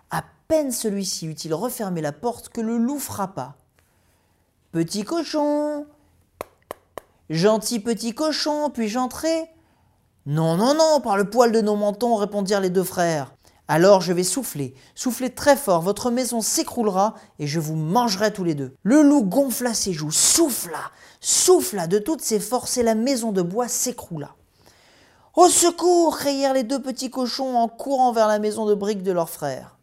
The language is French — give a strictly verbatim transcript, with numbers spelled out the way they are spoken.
À peine celui-ci eut-il refermé la porte que le loup frappa. « Petit cochon, gentil petit cochon, puis-je entrer ?»« Non, non, non, par le poil de nos mentons, répondirent les deux frères. Alors je vais souffler, souffler très fort, votre maison s'écroulera et je vous mangerai tous les deux. » Le loup gonfla ses joues, souffla, souffla de toutes ses forces et la maison de bois s'écroula. « Au secours !» crièrent les deux petits cochons en courant vers la maison de briques de leur frère.